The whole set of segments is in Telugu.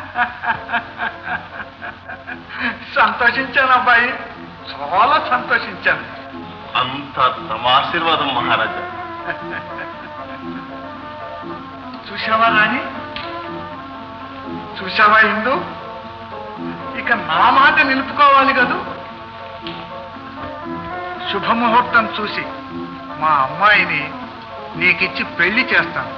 సంతోషించాను అబ్బాయి, చాలా సంతోషించాను. అంతా తమ ఆశీర్వాదం మహారాజా. చూశావా రాణి, చూశావా ఇందు, ఇక నా మాట నిలుపుకోవాలి కదూ. శుభముహూర్తం చూసి మా అమ్మాయిని నీకిచ్చి పెళ్లి చేస్తాను.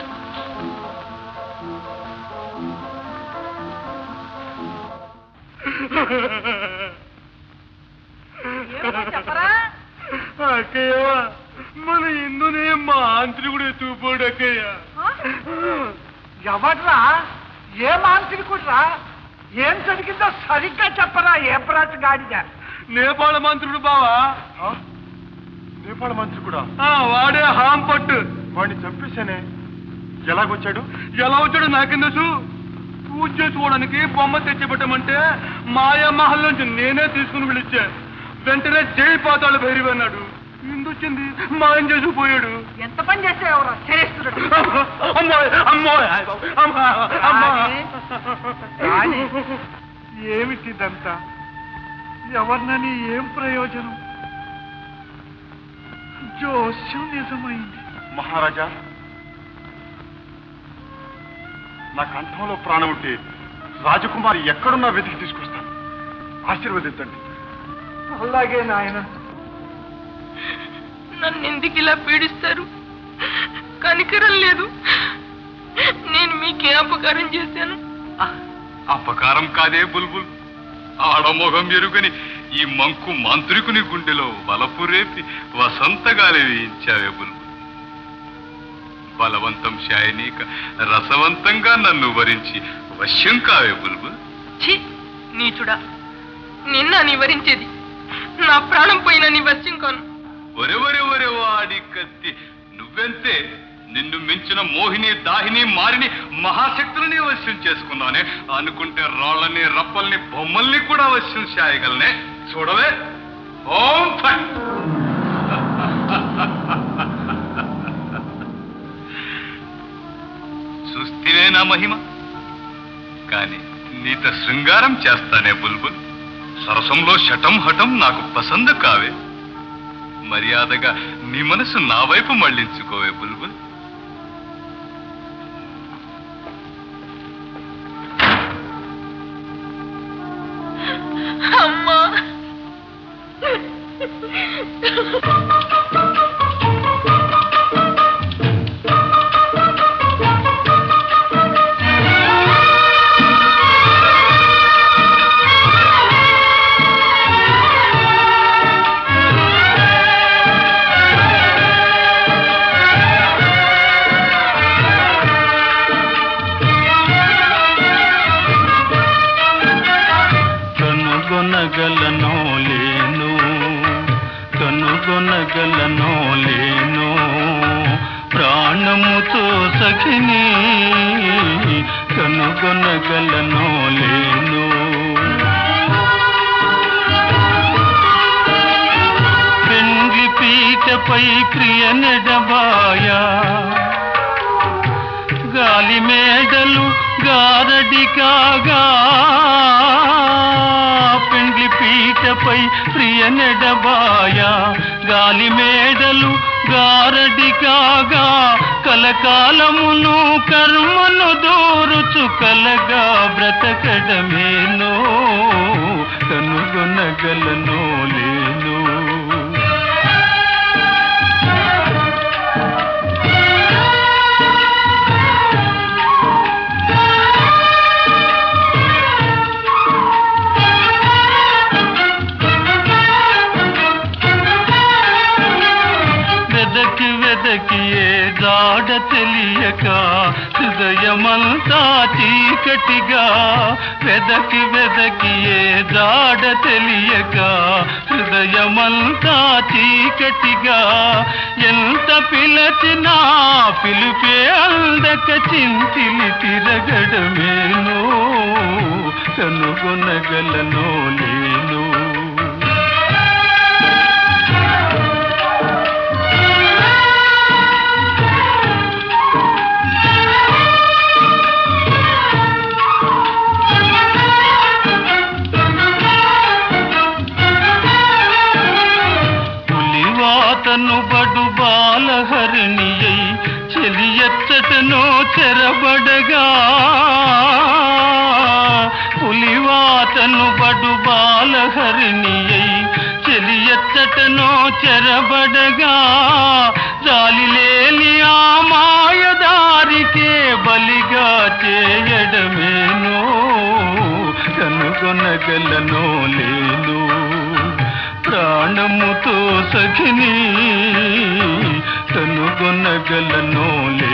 అక్కయ్య, మన ఇందునే మా ఆంత్రికుడు ఎత్తుకుపోడు అక్కయ్య. ఎవడ్రా? ఏ మాంత్రికుడ్రా? ఏం జరిగిందో సరిగ్గా చెప్పరా? ఏ ప్రాచ గాడిగా? నేపాళ మంత్రుడు బావా. నేపాళ మంత్రికుడా? వాడే హాంపట్టు. వాడిని చంపేశానే. ఎలాగొచ్చాడు? ఎలా వచ్చాడు నాకెందుకు? పూజ చేసుకోవడానికి బొమ్మ తెచ్చిపెట్టమంటే మాయా మహల్ నుంచి నేనే తీసుకుని పిలిచా. వెంటనే జై పాతాళ భైరవి అన్నాడు. ఇందొచ్చింది మాయం చేసుకుపోయాడు. ఎంత పని చేసేవరా చేస్తున్నాడు? ఏమిటిదంతా? ఎవరినని ఏం ప్రయోజనం? జోస్యం నిజమైంది. మహారాజా, నా కంఠంలో ప్రాణం ఉంటే రాజకుమారి ఎక్కడున్నా వెతికి తీసుకొస్తాను. ఆశీర్వదించండి. అలాగే నాయన. నన్ను ఎందుకు ఇలా పీడిస్తారు? కనికరం లేదు. నేను మీకే అపకారం చేశాను? అపకారం కాదే బుల్బుల్. ఆడమోహం ఎరుగని ఈ మంకు మాంత్రికుని గుండెలో వలపు రేపి వసంతగాలి వేయించావే బుల్బుల్. బలవంతం శాయనీక రసవంతంగా నన్ను వరించి వశ్యం కావే బుల్బుల్. ఛీ నీచుడా, నిన్న నివరించేది. నా ప్రాణం పోయిన నీ వశ్యం కాను. ఒరెవరెవరె వాడి కత్తి నువ్వెంతే. నిన్ను మించిన మోహిని దాహిని మారిని మహాశక్తులని వశ్యం చేసుకున్నానే. అనుకుంటే రాళ్ళని రప్పల్ని బొమ్మల్ని కూడా వశ్యం చేయగలనే. చూడవే. ఓం ఫట్. చూస్తేనే నా మహిమ. కాని నీత శృంగారం చేస్తానే బుల్బుల్. సరసంలో శటం హఠం నాకు పసందు కావే. మర్యాదగా నీ మనసు నా వైపు మళ్లించుకోవే బుల్బుల్. అమ్మా, కనుగొనగలనో లేను ప్రాణముతో సఖిని, కనుగొనగలనో లేను. పెండ్లి పీటపై ప్రియ నెడబాయా, గాలి మేడలు గారడి కాగా. పెండ్లి పీటపై ప్రియ నెడబాయా, గాలి మేడలు గారడి కాగా. కలకాలమును కర్మను దూరుచు కలగా బ్రతకడమేనో, కనుగొనగలనో లేను. వెదకి ఏ జాడ తెలియక హృదయమంతా చీకటిగా. వెదకి ఏ జాడ తెలియక హృదయమంతా చీకటిగా. ఎంత పిలచినా పిలుపే అందక చింతిలి తిరగడమేనో, కనుగొనగలనో లేను. ఎచ్చటనో చెరబడగా పులివాతను బడు బాలహరిణి అయి చెలి ఎచ్చటనో చెరబడగా జాలి లేని ఆ మాయదారికే బలిగా చేయడమేనో కనుగొనగలనో లేను ప్రాణముతో సఖిని కనుగొనగలనో లేను.